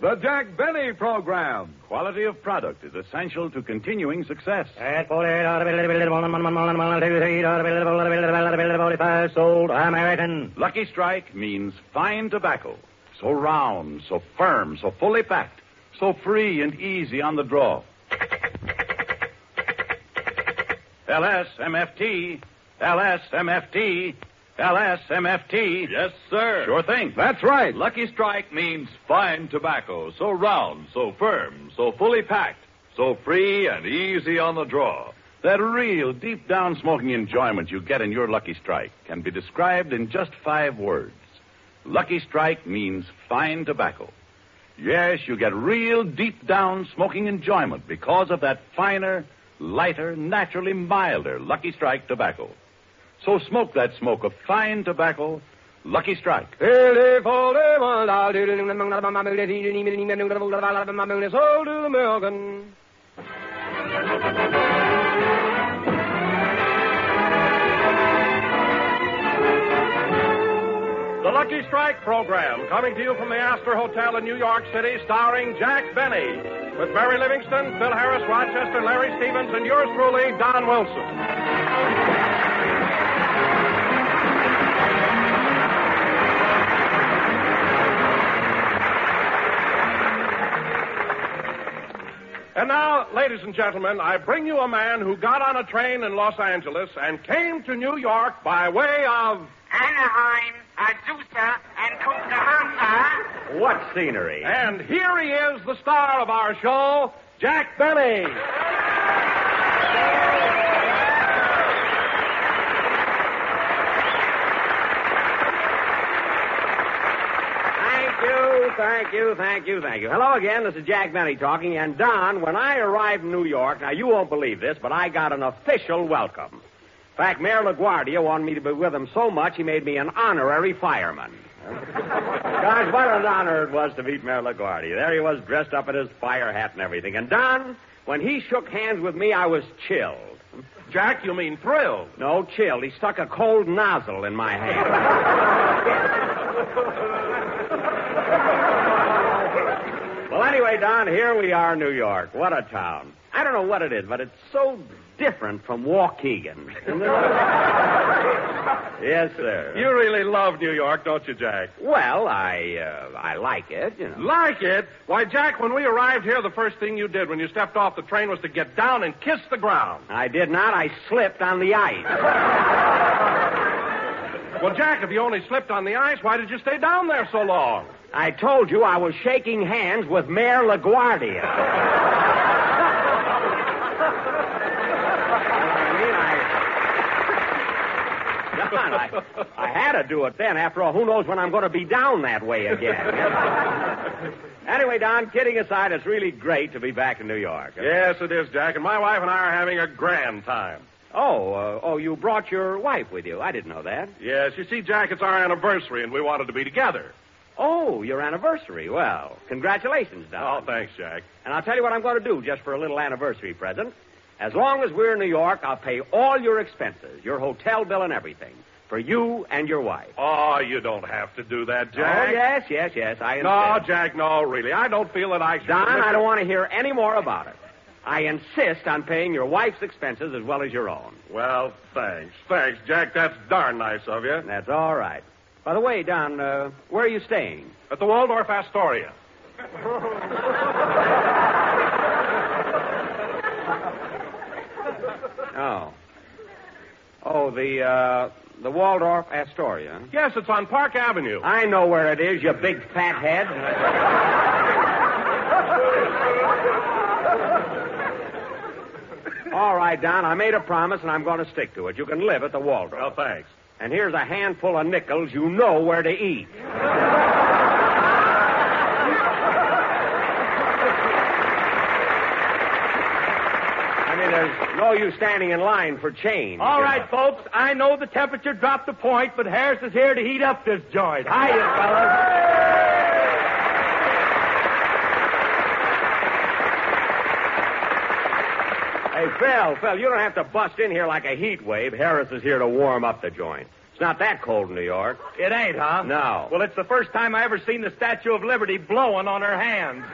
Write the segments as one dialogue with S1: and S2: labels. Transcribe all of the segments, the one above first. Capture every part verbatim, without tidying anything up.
S1: The Jack Benny Program.
S2: Quality of product is essential to continuing success.
S3: Sold American.
S2: Lucky Strike means fine tobacco. So round, so firm, so fully packed, so free and easy on the draw. L S M F T, L S M F T, L S M F T.
S1: Yes, sir.
S2: Sure thing.
S1: That's right.
S4: Lucky Strike means fine tobacco, so round, so firm, so fully packed, so free and easy on the draw.
S2: That real deep down smoking enjoyment you get in your Lucky Strike can be described in just five words. Lucky Strike means fine tobacco. Yes, you get real deep down smoking enjoyment because of that finer, lighter, naturally milder Lucky Strike tobacco. So smoke that smoke of fine tobacco, Lucky Strike.
S3: Sold American.
S5: The Lucky Strike program, coming to you from the Astor Hotel in New York City, starring Jack Benny, with Barry Livingston, Phil Harris, Rochester, Larry Stevens, and yours truly, Don Wilson. And now, ladies and gentlemen, I bring you a man who got on a train in Los Angeles and came to New York by way of
S6: Anaheim, Azusa, and Oklahoma.
S3: What scenery?
S5: And here he is, the star of our show, Jack Benny.
S3: Thank you, thank you, thank you. Hello again, this is Jack Benny talking, and Don, when I arrived in New York, now you won't believe this, but I got an official welcome. In fact, Mayor LaGuardia wanted me to be with him so much, he made me an honorary fireman. Gosh, what an honor it was to meet Mayor LaGuardia. There he was, dressed up in his fire hat and everything. And Don, when he shook hands with me, I was chilled.
S5: Jack, you mean thrilled?
S3: No, chilled. He stuck a cold nozzle in my hand. Well, anyway, Don, here we are in New York. What a town. I don't know what it is, but it's so different from Waukegan. Yes, sir.
S5: You really love New York, don't you, Jack?
S3: Well, I uh, I like it, you know.
S5: Like it? Why, Jack, when we arrived here, the first thing you did when you stepped off the train was to get down and kiss the ground.
S3: I did not. I slipped on the ice.
S5: Well, Jack, if you only slipped on the ice, why did you stay down there so long?
S3: I told you I was shaking hands with Mayor LaGuardia. Don, I, I had to do it then. After all, who knows when I'm going to be down that way again. Anyway, Don, kidding aside, it's really great to be back in New York.
S5: Yes, it is, Jack, and my wife and I are having a grand time.
S3: Oh, uh, oh, you brought your wife with you. I didn't know that.
S5: Yes, you see, Jack, it's our anniversary, and we wanted to be together.
S3: Oh, your anniversary. Well, congratulations, Don.
S5: Oh, thanks, Jack.
S3: And I'll tell you what I'm going to do just for a little anniversary present. As long as we're in New York, I'll pay all your expenses, your hotel bill and everything, for you and your wife.
S5: Oh, you don't have to do that, Jack.
S3: Oh, yes, yes, yes, I insist.
S5: No, Jack, no, really. I don't feel that I should...
S3: Don, I don't want to hear any more about it. I insist on paying your wife's expenses as well as your own.
S5: Well, thanks. Thanks, Jack. That's darn nice of you.
S3: That's all right. By the way, Don, uh, where are you staying?
S5: At the Waldorf Astoria.
S3: Oh. Oh, the, uh, the Waldorf Astoria.
S5: Yes, it's on Park Avenue.
S3: I know where it is, you big fat head. All right, Don, I made a promise, and I'm going to stick to it. You can live at the Waldorf.
S5: Oh, thanks.
S3: And here's a handful of nickels. You know where to eat. I mean, there's no use standing in line for change.
S7: All right, folks, I know the temperature dropped a point, but Harris is here to heat up this joint. Hiya, fellas.
S3: Hey, Phil, Phil, you don't have to bust in here like a heat wave. Harris is here to warm up the joint. not that cold in New York.
S7: It ain't, huh?
S3: No.
S7: Well, it's the first time I ever seen the Statue of Liberty blowing on her hands.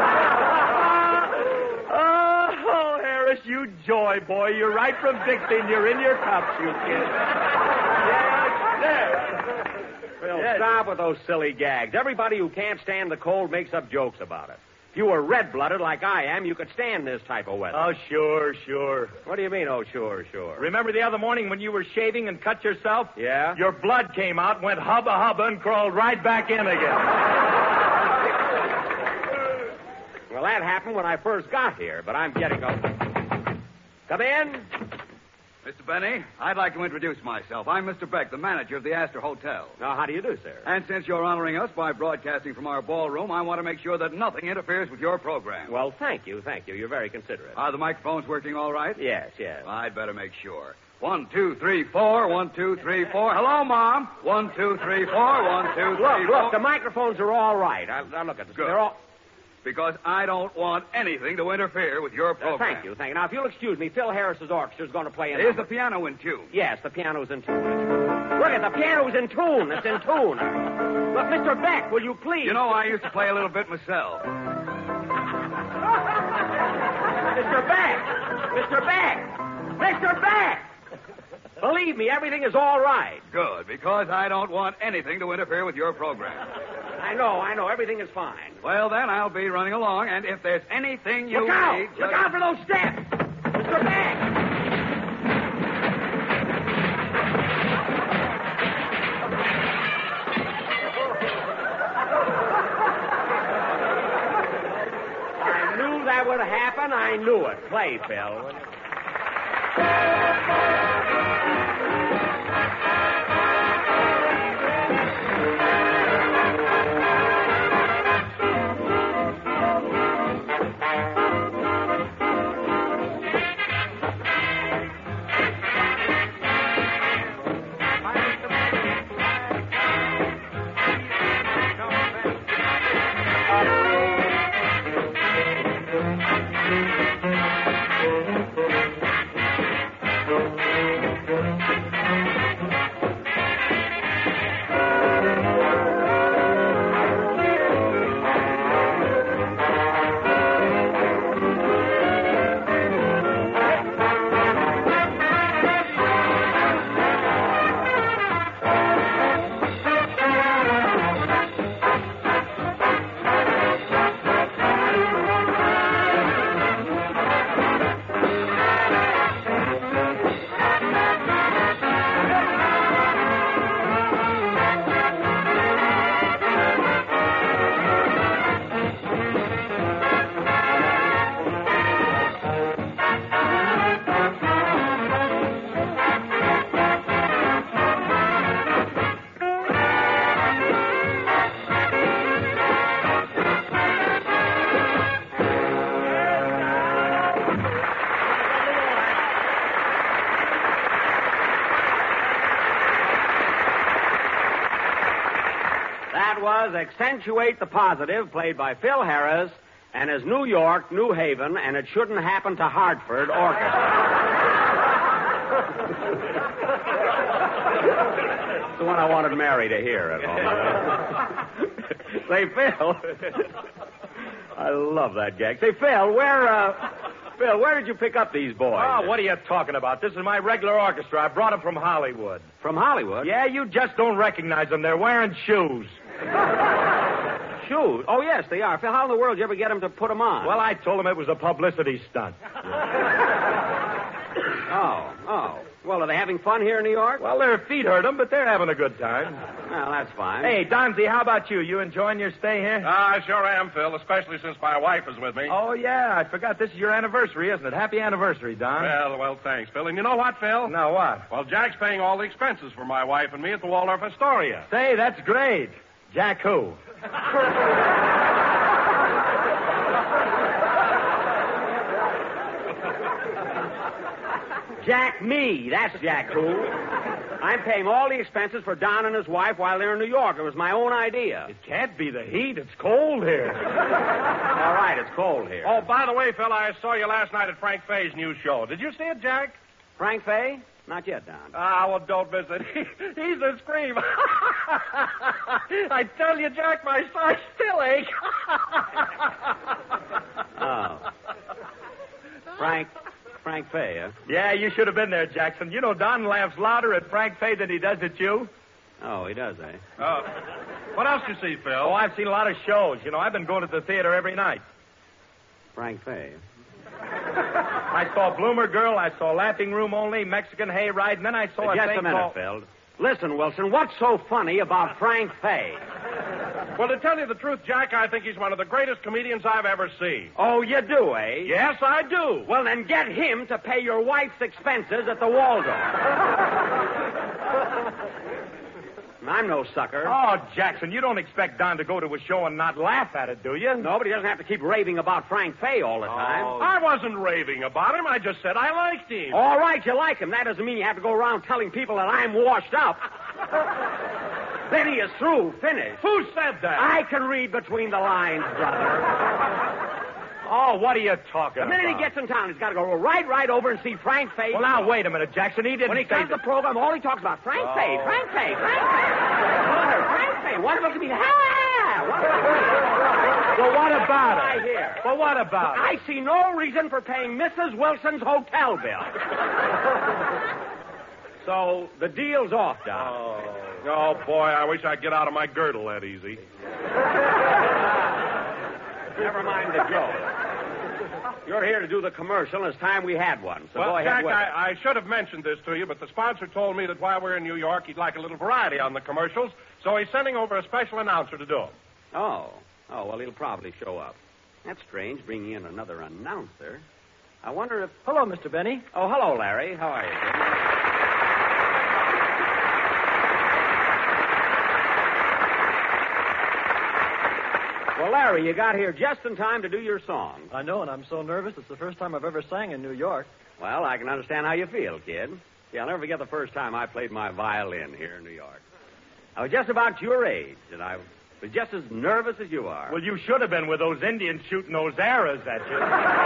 S7: Oh, Harris, you joy boy. You're right from Dixie, and you're in your cups, you kid. Yes, yes.
S3: Phil,
S7: Yes.
S3: stop with those silly gags. Everybody who can't stand the cold makes up jokes about it. If you were red-blooded like I am, you could stand this type of weather.
S7: Oh, sure, sure.
S3: What do you mean, oh, sure, sure?
S7: Remember the other morning when you were shaving and cut yourself?
S3: Yeah?
S7: Your blood came out, went hubba hubba, and crawled right back in again.
S3: Well, that happened when I first got here, but I'm getting up. Come in.
S1: Mister Benny, I'd like to introduce myself. I'm Mister Beck, the manager of the Astor Hotel.
S3: Now, how do you do, sir?
S1: And since you're honoring us by broadcasting from our ballroom, I want to make sure that nothing interferes with your program.
S3: Well, thank you, thank you. You're very considerate.
S1: Are the microphones working all right?
S3: Yes, yes.
S1: Well, I'd better make sure. One, two, three, four. One, two, three, four. Hello, Mom. One, two, three, four. One, two, three,
S3: Look,
S1: four.
S3: look, the microphones are all right. I, now, look at this.
S1: Good.
S3: They're all...
S1: Because I don't want anything to interfere with your
S3: Uh,
S1: program.
S3: thank you, thank you. Now, if you'll excuse me, Phil Harris's orchestra's going to play a
S1: Is
S3: number.
S1: the piano in tune?
S3: Yes, the piano's in tune. Look at the piano's in tune. It's in tune. Look, Mister Beck, will you please?
S1: You know, I used to play a little bit myself.
S3: Mister Beck! Mister Beck! Mister Beck! Believe me, everything is all right.
S1: Good, because I don't want anything to interfere with your program.
S3: I know, I know. Everything is fine.
S1: Well, then, I'll be running along, and if there's anything you
S3: Look out!
S1: need...
S3: Look
S1: just-
S3: out for those steps! Mister Beck! I knew that would happen. I knew it. Play, Phil. That was Accentuate the Positive, played by Phil Harris and his New York, New Haven, and It Shouldn't Happen to Hartford Orchestra. It's the one I wanted Mary to hear at home. Say, Phil. I love that gag. Say, Phil, where, uh, Phil, where did you pick up these boys?
S7: Oh, what are you talking about? This is my regular orchestra. I brought them from Hollywood.
S3: From Hollywood?
S7: Yeah, you just don't recognize them. They're wearing shoes.
S3: Shoes? Oh, yes, they are. Phil, how in the world did you ever get them to put them on?
S7: Well, I told them it was a publicity stunt.
S3: Oh, oh. Well, are they having fun here in New York?
S7: Well, their feet hurt them, but they're having a good time.
S3: Well, that's fine.
S7: Hey, Donzie, how about you? You enjoying your stay here?
S5: Ah, I sure am, Phil, especially since my wife is with me.
S7: Oh, yeah, I forgot. This is your anniversary, isn't it? Happy anniversary, Don.
S5: Well, well, thanks, Phil. And you know what, Phil?
S7: Now what?
S5: Well, Jack's paying all the expenses for my wife and me at the Waldorf Astoria.
S7: Say, that's great. Jack who?
S3: Jack me. That's Jack who. I'm paying all the expenses for Don and his wife while they're in New York. It was my own idea.
S7: It can't be the heat. It's cold here.
S3: All right, it's cold here.
S5: Oh, by the way, Phil, I saw you last night at Frank Fay's new show. Did you see it, Jack?
S3: Frank Fay? Not yet, Don.
S5: Ah, well, don't visit. He's a scream. I tell you, Jack, my sides still ache.
S3: Oh. Frank, Frank Fay, huh?
S7: Yeah, you should have been there, Jackson. You know Don laughs louder at Frank Fay than he does at you.
S3: Oh, he does, eh?
S5: Oh. What else you see, Phil?
S7: Oh, I've seen a lot of shows. You know, I've been going to the theater every night.
S3: Frank Fay.
S7: I saw Bloomer Girl, I saw Laughing Room Only, Mexican Hayride, and then I saw
S3: Uh,
S7: a
S3: just
S7: thing
S3: a minute,
S7: called...
S3: Phil. Listen, Wilson, what's so funny about Frank Fay?
S5: Well, to tell you the truth, Jack, I think he's one of the greatest comedians I've ever seen.
S3: Oh, you do, eh?
S5: Yes, I do.
S3: Well, then get him to pay your wife's expenses at the Waldorf. I'm no sucker.
S7: Oh, Jackson, you don't expect Don to go to a show and not laugh at it, do you?
S3: No, but he doesn't have to keep raving about Frank Fay all the time.
S7: Oh.
S5: I wasn't raving about him. I just said I liked him.
S3: All right, you like him. That doesn't mean you have to go around telling people that I'm washed up. Then he is through, finished.
S5: Who said that?
S3: I can read between the lines, brother.
S7: Oh, what are you talking
S3: The minute
S7: about?
S3: he gets in town, he's got to go right, right over and see Frank Fay.
S7: Well, now, wait a minute, Jackson. He didn't
S3: When he
S7: say
S3: comes to
S7: that...
S3: the program, all he talks about Frank
S7: Oh.
S3: Fay, Frank Fay, Frank Fay. Brother, Frank Fay. Wonderful to be ha!
S7: Well, what about
S3: I
S7: it?
S3: hear.
S7: Well, what about it?
S3: I see no reason for paying Missus Wilson's hotel bill. So the deal's off, Don.
S5: Oh. Oh, boy, I wish I'd get out of my girdle that easy.
S3: Never mind the joke. You're here to do the commercial, and it's time we had one. So
S5: well,
S3: go ahead
S5: Jack,
S3: with it.
S5: I, I should have mentioned this to you, but the sponsor told me that while we're in New York, he'd like a little variety on the commercials, so he's sending over a special announcer to do them.
S3: Oh. Oh, well, he'll probably show up. That's strange, bringing in another announcer. I wonder if...
S8: Hello, Mister Benny.
S3: Oh, hello, Larry. How are you, kid? Well, Larry, you got here just in time to do your song.
S8: I know, and I'm so nervous. It's the first time I've ever sang in New York.
S3: Well, I can understand how you feel, kid. See, I'll never forget the first time I played my violin here in New York. I was just about your age, and I was just as nervous as you are.
S7: Well, you should have been with those Indians shooting those arrows at you.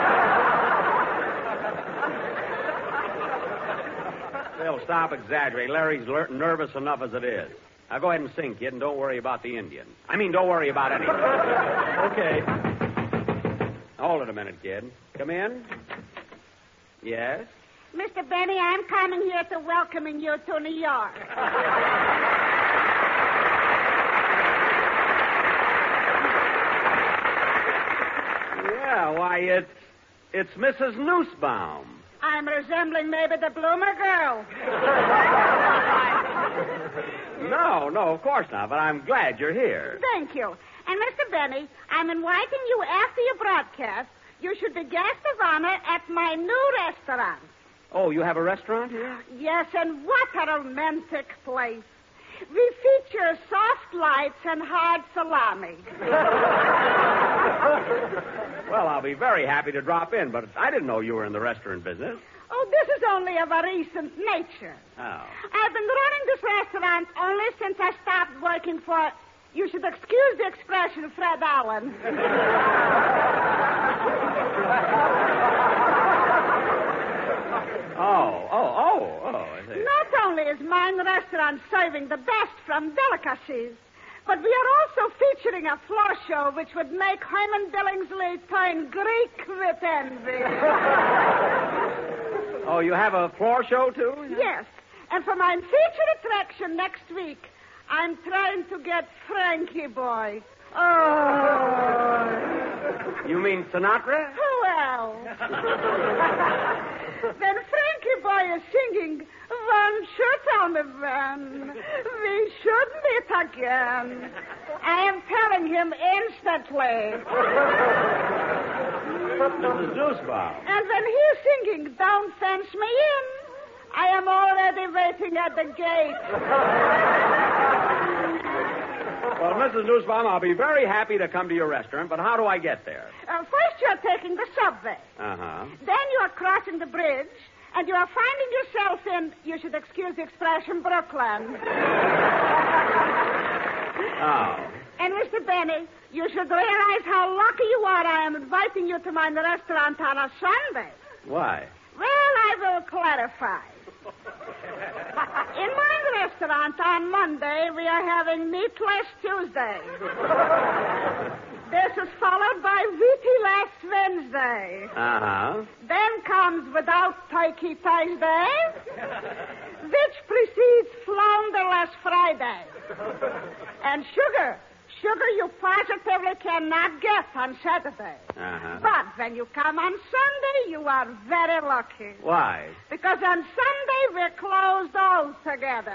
S3: Phil, stop exaggerating. Larry's ler- nervous enough as it is. Now go ahead and sing, kid, and don't worry about the Indian. I mean, don't worry about anything.
S8: Okay.
S3: Hold it a minute, kid. Come in. Yes?
S9: Mister Benny, I'm coming here to welcoming you to New York.
S3: Yeah, why, it's, it's Missus Nussbaum.
S9: I'm resembling maybe the Bloomer Girl.
S3: No, no, of course not, but I'm glad you're here.
S9: Thank you. And, Mister Benny, I'm inviting you after your broadcast. You should be guest of honor at my new restaurant.
S3: Oh, you have a restaurant here?
S9: Yes, and what a romantic place. We feature soft lights and hard salami.
S3: Well, I'll be very happy to drop in, but I didn't know you were in the restaurant business.
S9: Oh, this is only of a recent nature.
S3: Oh.
S9: I've been running this restaurant only since I stopped working for, you should excuse the expression, Fred Allen.
S3: Oh, oh, oh, oh. I see.
S9: Not only is mine restaurant serving the best from delicacies, but we are also featuring a floor show which would make Herman Billingsley turn Greek with envy.
S3: Oh, you have a floor show, too?
S9: Yes, and for my featured attraction next week, I'm trying to get Frankie Boy. Oh.
S3: You mean Sinatra?
S9: Well. Then Frankie Boy is singing, "Won't you tell me when we should meet again?" I am telling him instantly.
S3: Missus Nussbaum.
S9: And when he's singing, "Don't fence me in," I am already waiting at the gate.
S3: Well, Missus Nussbaum, I'll be very happy to come to your restaurant, but how do I get there?
S9: Uh, first, you're taking the subway.
S3: Uh-huh.
S9: Then you are crossing the bridge, and you are finding yourself in, you should excuse the expression, Brooklyn.
S3: Oh.
S9: And, Mister Benny, you should realize how lucky you are I am inviting you to my restaurant on a Sunday.
S3: Why?
S9: Well, I will clarify. In my restaurant on Monday, we are having Meatless Tuesday. This is followed by Wheaty-less Wednesday.
S3: Uh-huh.
S9: Then comes Without Turkey Thursday, which precedes Flounderless Friday. And sugar. Sugar you positively cannot get on Saturday.
S3: Uh-huh.
S9: But when you come on Sunday, you are very lucky.
S3: Why?
S9: Because on Sunday, we're closed altogether.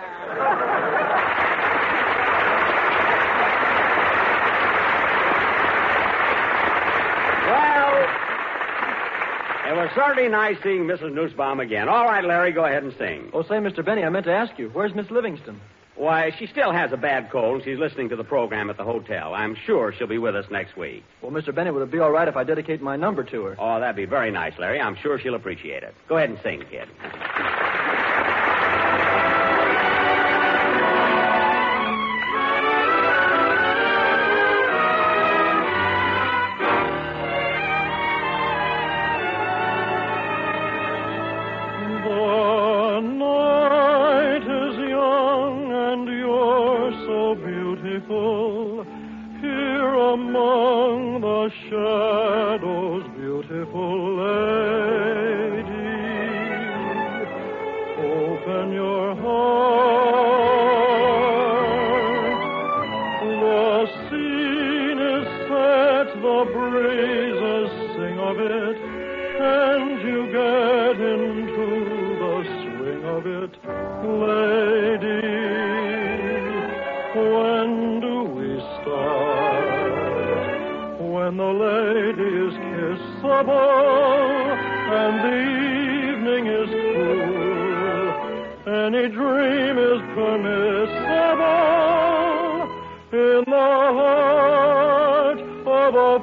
S3: Well, it was certainly nice seeing Missus Nussbaum again. All right, Larry, go ahead and sing.
S8: Oh, say, Mister Benny, I meant to ask you, where's Miss Livingston?
S3: Why, she still has a bad cold. She's listening to the program at the hotel. I'm sure she'll be with us next week.
S8: Well, Mister Benny, would it be all right if I dedicate my number to her?
S3: Oh, that'd be very nice, Larry. I'm sure she'll appreciate it. Go ahead and sing, kid.
S10: Here among the shadows, beautiful lady, open your heart. The scene is set, the breezes sing of it, and you get into the swing of it, lady. When do we start? When the ladies kiss the bow and the evening is cool, any dream is permissible in the heart of a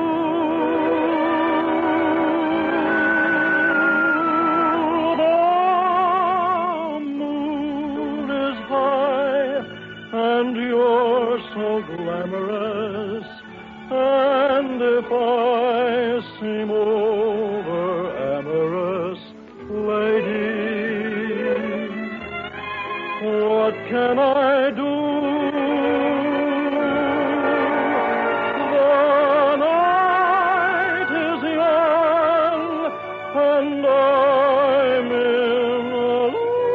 S10: fool. The moon is high and you're so glamorous, and if I seem over amorous, lady, what can I do? The night is young, and I'm in love.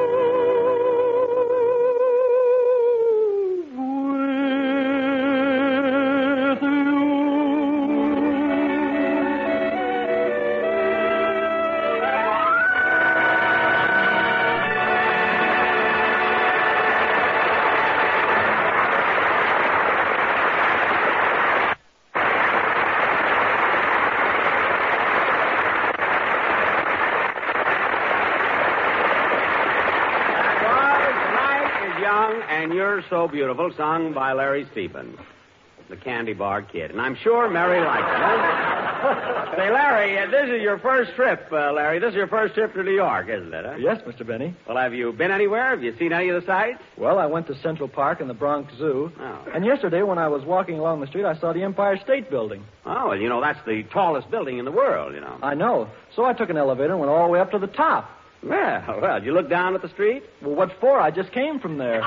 S3: And You're So Beautiful, sung by Larry Stevens, the Candy Bar Kid. And I'm sure Mary likes it. Say, Larry, uh, this is your first trip, uh, Larry. This is your first trip to New York, isn't it? Huh?
S8: Yes, Mister Benny.
S3: Well, have you been anywhere? Have you seen any of the sights?
S8: Well, I went to Central Park and the Bronx Zoo.
S3: Oh.
S8: And yesterday, when I was walking along the street, I saw the Empire State Building.
S3: Oh, well, you know, that's the tallest building in the world, you know.
S8: I know. So I took an elevator and went all the way up to the top.
S3: Well, well, did you look down at the street?
S8: Well, what for? I just came from there.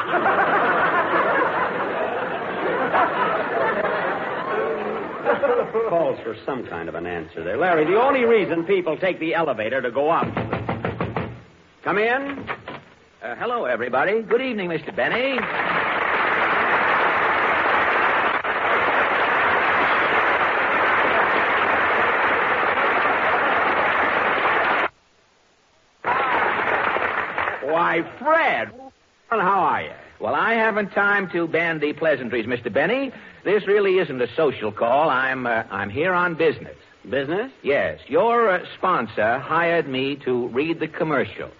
S3: Calls for some kind of an answer there. Larry, the only reason people take the elevator to go up. Come in.
S11: Uh, hello, everybody. Good evening, Mister Benny.
S3: Why, Fred. Well, how are you?
S11: Well, I haven't time to bandy pleasantries, Mister Benny. This really isn't a social call. I'm uh, I'm here on business.
S3: Business?
S11: Yes. Your uh, sponsor hired me to read the commercial.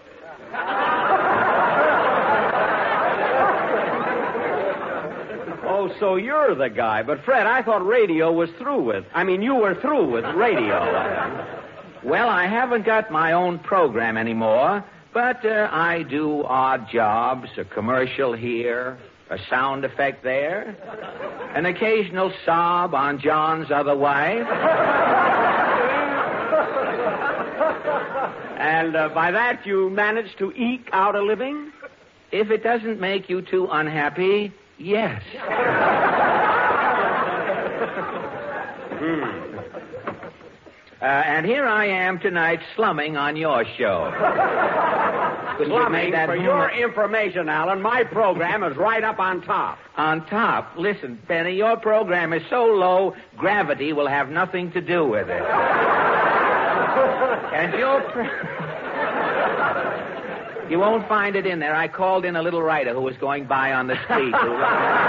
S3: Oh, so you're the guy. But, Fred, I thought radio was through with. I mean, you were through with radio.
S11: Well, I haven't got my own program anymore. But uh, I do odd jobs, a commercial here, a sound effect there, an occasional sob on John's other wife.
S3: And uh, by that, you managed to eke out a living?
S11: If it doesn't make you too unhappy, yes.
S3: Hmm.
S11: Uh, and here I am tonight slumming on your show.
S3: Slumming,
S11: that
S3: for
S11: hmm-
S3: your information, Alan, my program is right up on top.
S11: On top? Listen, Benny, your program is so low, gravity will have nothing to do with it. And your... Pro- you won't find it in there. I called in a little writer who was going by on the street. Who...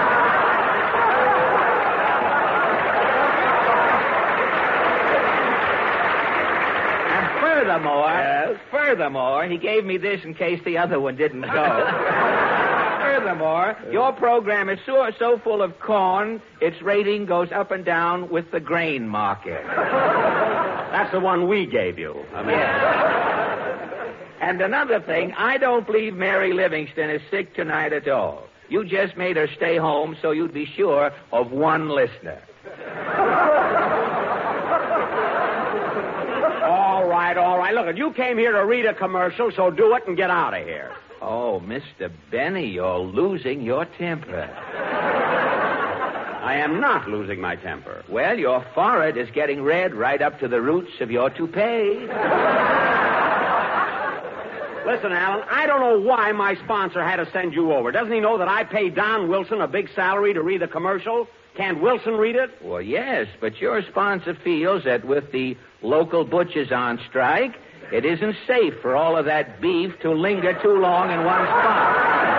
S11: Furthermore,
S3: yes?
S11: furthermore, he gave me this in case the other one didn't go. Furthermore, your program is so, so full of corn, its rating goes up and down with the grain market.
S3: That's the one we gave you. I mean,
S11: yes. And another thing, I don't believe Mary Livingston is sick tonight at all. You just made her stay home so you'd be sure of one listener.
S3: All right, all right. Look, you came here to read a commercial, so do it and get out of here.
S11: Oh, Mister Benny, you're losing your temper.
S3: I am not losing my temper.
S11: Well, your forehead is getting red right up to the roots of your toupee.
S3: Listen, Alan, I don't know why my sponsor had to send you over. Doesn't he know that I pay Don Wilson a big salary to read the commercial? Can't Wilson read it?
S11: Well, yes, but your sponsor feels that with the local butchers on strike, it isn't safe for all of that beef to linger too long in one spot.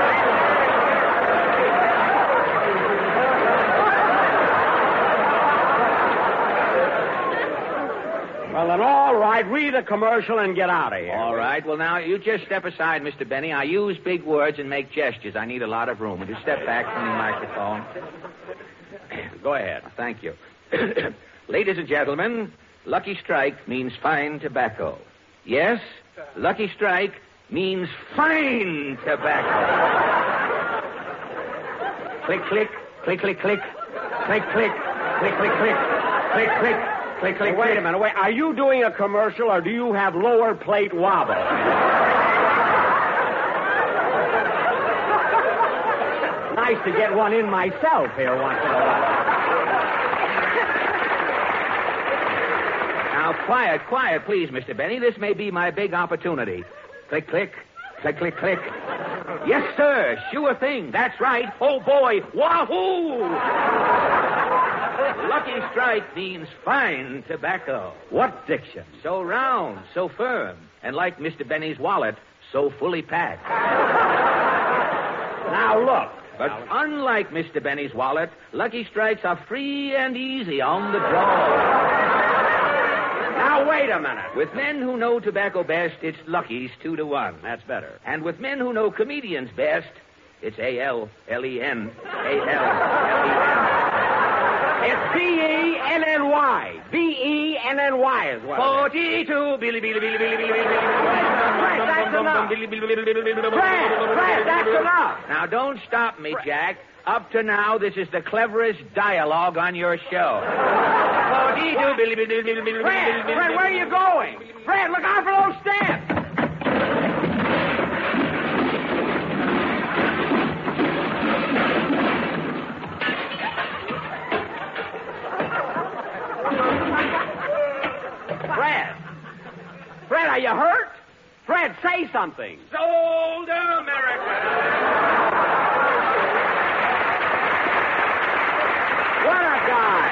S3: Well, then, all right, read the commercial and get out of here.
S11: All right. Well, now, you just step aside, Mister Benny. I use big words and make gestures. I need a lot of room. Would you step back from the microphone?
S3: Go ahead.
S11: Thank you. Ladies and gentlemen, Lucky Strike means fine tobacco. Yes, Lucky Strike means fine tobacco. Click, click, click, click, click, click, click, click, click, click, click, click. Click, click,
S3: wait a minute. Wait. Are you doing a commercial or do you have lower plate wobble? Nice to get one in myself here once in a while.
S11: Now, quiet, quiet, please, Mister Benny. This may be my big opportunity. Click, click, click, click, click. Yes, sir. Sure thing. That's right. Oh, boy. Wahoo! Lucky Strike means fine tobacco.
S3: What diction?
S11: So round, so firm, and like Mister Benny's wallet, so fully packed.
S3: Now, look.
S11: But unlike Mister Benny's wallet, Lucky Strikes are free and easy on the draw.
S3: Now, wait a minute.
S11: With men who know tobacco best, it's Lucky's two to one.
S3: That's better.
S11: And with men who know comedians best, it's A L L E N. A L L E N.
S3: It's B E N N Y. B E N N Y as well.
S11: Forty-two. Billy, Billy, Billy, Billy, Billy, Billy, Billy.
S3: Fred, that's enough. Fred, Fred, that's enough.
S11: Now, don't stop me, Jack. Up to now, this is the cleverest dialogue on your show. Forty-two. Billy, Billy, Billy, Billy,
S3: Fred, Fred, where are you going? Fred, look out for those steps. Fred. Fred, are you hurt? Fred, say something.
S11: Sold America.
S3: What a guy.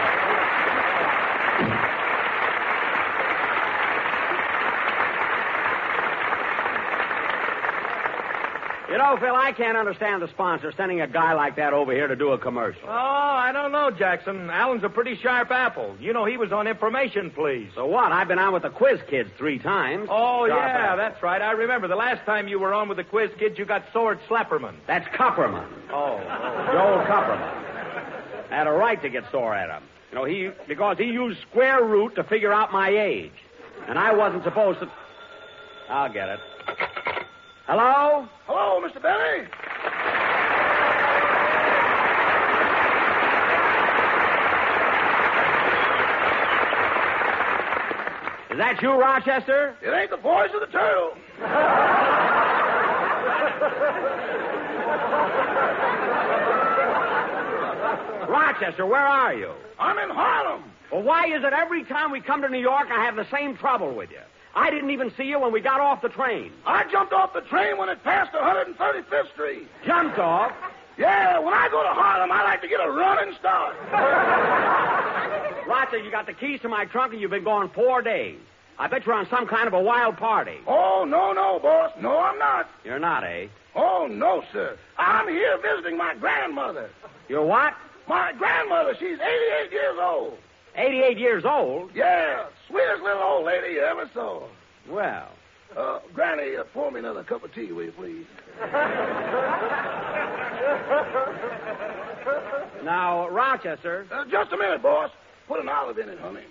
S3: You know, Phil, I can't understand the sponsor sending a guy like that over here to do a commercial.
S7: Oh, I don't know, Jackson. Alan's a pretty sharp apple. You know, he was on Information Please.
S3: So what? I've been on with the Quiz Kids three times.
S7: Oh,
S3: Sharp
S7: yeah,
S3: apple.
S7: that's right. I remember the last time you were on with the Quiz Kids, you got Sword Slapperman.
S3: That's Copperman.
S7: Oh.
S3: Joel Copperman. I had a right to get sore at him. You know, he because he used square root to figure out my age. And I wasn't supposed to... I'll get it. Hello?
S12: Hello, Mister Benny.
S3: Is that you, Rochester?
S12: It ain't the voice of the turtle.
S3: Rochester, where are you?
S12: I'm in Harlem.
S3: Well, why is it every time we come to New York I have the same trouble with you? I didn't even see you when we got off the train.
S12: I jumped off the train when it passed one hundred thirty-fifth Street.
S3: Jumped off?
S12: Yeah, when I go to Harlem, I like to get a running start.
S3: Rochester, you got the keys to my trunk and you've been gone four days. I bet you're on some kind of a wild party.
S12: Oh, no, no, boss. No, I'm not.
S3: You're not, eh?
S12: Oh, no, sir. I'm here visiting my grandmother.
S3: Your what?
S12: My grandmother. She's eighty-eight years old.
S3: eighty-eight years old?
S12: Yeah, sweetest little old lady you ever saw.
S3: Well.
S12: Uh, Granny, uh, pour me another cup of tea, will you, please?
S3: Now, Rochester.
S12: Uh, just a minute, boss. Put an olive in it, honey.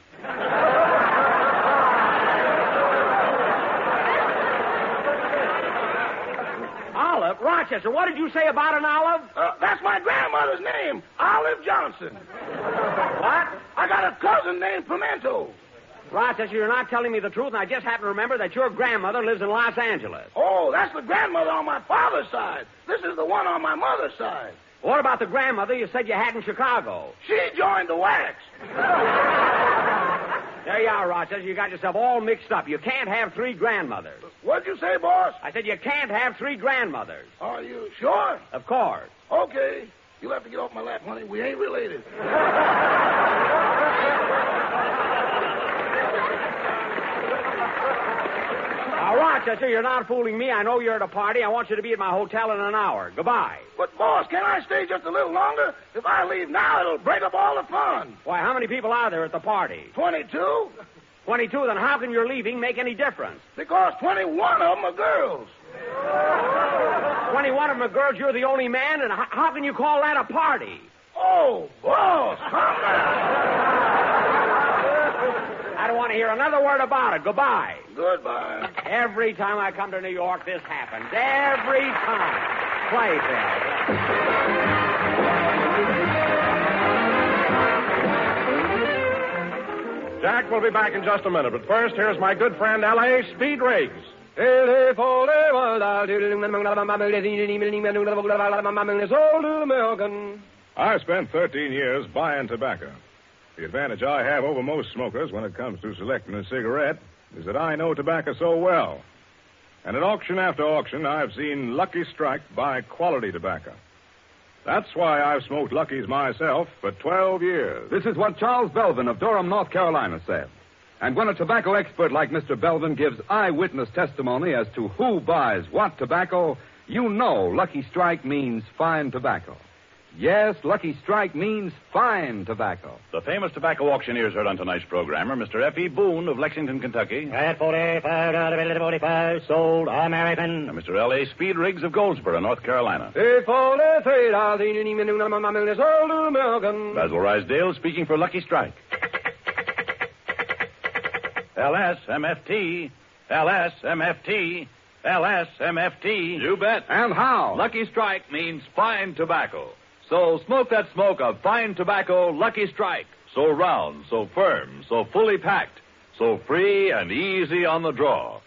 S3: Olive? Rochester, what did you say about an olive?
S12: Uh, that's my grandmother's name, Olive Johnson.
S3: What?
S12: I got a cousin named Pimento.
S3: Rochester, you're not telling me the truth, and I just happen to remember that your grandmother lives in Los Angeles.
S12: Oh, that's the grandmother on my father's side. This is the one on my mother's side.
S3: What about the grandmother you said you had in Chicago?
S12: She joined the wax.
S3: There you are, Rochester. You got yourself all mixed up. You can't have three grandmothers.
S12: What'd you say, boss?
S3: I said you can't have three grandmothers.
S12: Are you sure?
S3: Of course.
S12: Okay. You'll have to get off my lap, honey. We ain't related.
S3: Now, Rochester, you're not fooling me. I know you're at a party. I want you to be at my hotel in an hour. Goodbye.
S12: But, boss, can I stay just a little longer? If I leave now, it'll break up all the fun.
S3: Why, how many people are there at the party?
S12: Twenty-two.
S3: Twenty-two? Then how can your leaving make any difference?
S12: Because twenty-one of them are girls.
S3: Twenty-one of them are girls. You're the only man, and how, how can you call that a party?
S12: Oh, boss, calm down.
S3: I don't want to hear another word about it. Goodbye.
S12: Goodbye.
S3: Every time I come to New York, this happens. Every time. Playbill.
S5: Jack will be back in just a minute, but first, here's my good friend L A. Speed Riggs.
S13: I spent thirteen years buying tobacco. The advantage I have over most smokers when it comes to selecting a cigarette is that I know tobacco so well. And at auction after auction, I've seen Lucky Strike buy quality tobacco. That's why I've smoked Lucky's myself for twelve years.
S1: This is what Charles Belvin of Durham, North Carolina said. And when a tobacco expert like Mister Belvin gives eyewitness testimony as to who buys what tobacco, you know Lucky Strike means fine tobacco. Yes, Lucky Strike means fine tobacco.
S2: The famous tobacco auctioneers heard on tonight's program are Mister F E. Boone of Lexington, Kentucky.
S14: At forty-five dollars, forty-five, sold American.
S2: And Mister L A. Speed Riggs of Goldsboro, North Carolina.
S3: forty-three dollars, sold American.
S2: Basil Rysdale speaking for Lucky Strike. L S M F T, L S M F T, L S M F T.
S4: You bet.
S1: And how?
S4: Lucky Strike means fine tobacco. So smoke that smoke of fine tobacco, Lucky Strike. So round, so firm, so fully packed, so free and easy on the draw.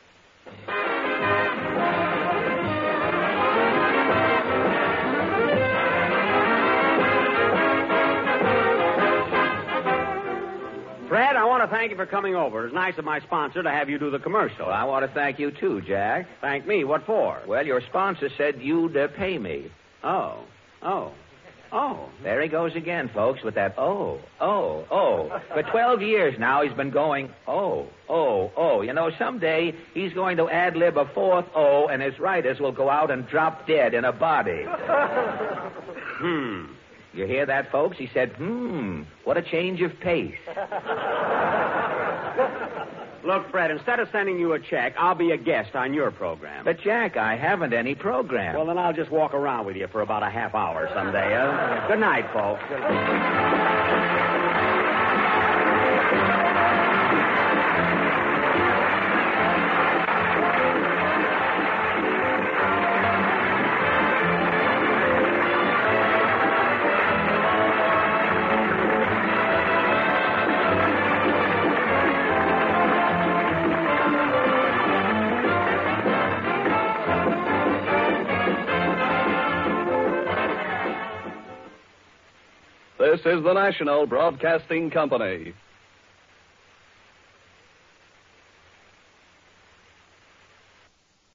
S3: Fred, I want to thank you for coming over. It's nice of my sponsor to have you do the commercial.
S11: Well, I want to thank you, too, Jack.
S3: Thank me? What for?
S11: Well, your sponsor said you'd uh, pay me.
S3: Oh. Oh. Oh.
S11: There he goes again, folks, with that oh, oh, oh. For twelve years now, he's been going oh, oh, oh. You know, someday he's going to ad-lib a fourth oh, and his writers will go out and drop dead in a body.
S3: Hmm.
S11: You hear that, folks? He said, hmm, what a change of pace.
S3: Look, Fred, instead of sending you a check, I'll be a guest on your program.
S11: But, Jack, I haven't any program.
S3: Well, then I'll just walk around with you for about a half hour someday. Uh, good night, folks.
S15: is the National Broadcasting Company.